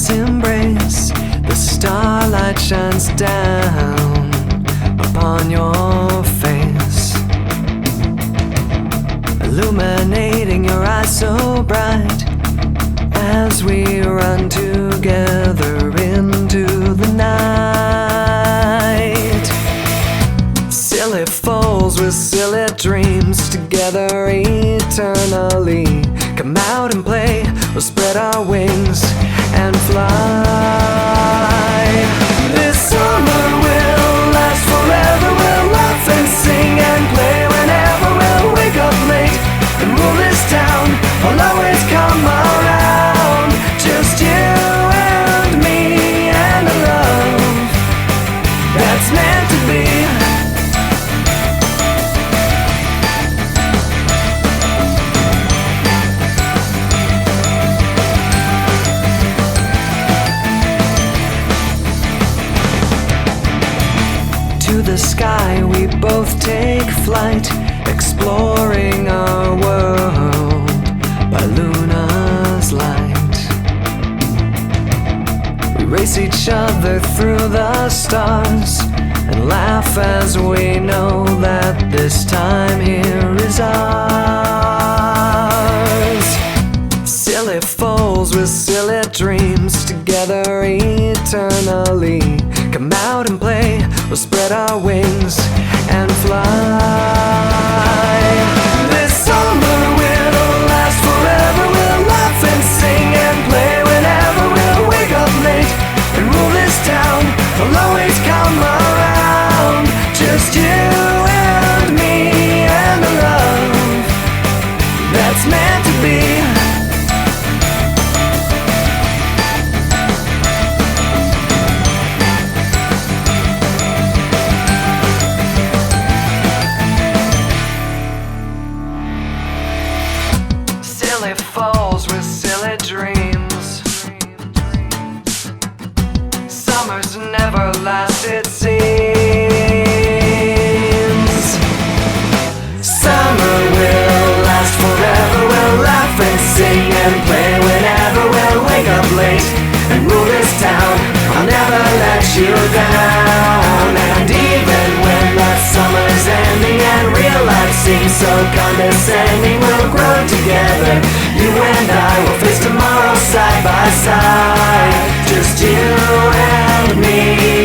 let's embrace. The starlight shines down upon your face, illuminating your eyes so bright as we run together into the night. Silly fools with silly dreams, together eternally. Come out and play, we'll spread our wings and fly. This summer will last forever. We'll laugh and sing and play whenever. We'll wake up late and rule this town. I'll always come around. Just you and me and a love that's meant to be. To the sky we both take flight, exploring our world by Luna's light. We race each other through the stars and laugh as we know that this time here is ours. Silly fools with silly dreams, together eternally. Come out and play, we'll spread our wings and fly. This summer will last forever. We'll laugh and sing and play whenever. We'll wake up late and rule this town. I'll always come around. Just you and me and a love that's meant to be. Silly fools with silly dreams. Summers never last, it seems. Summer will last forever. We'll laugh and sing and play whenever. We'll wake up late and rule this town. I'll never let you down. And even when the summer's ending and real life seems so condescending, we'll grow together. You and I will face tomorrow side by side. Just you and me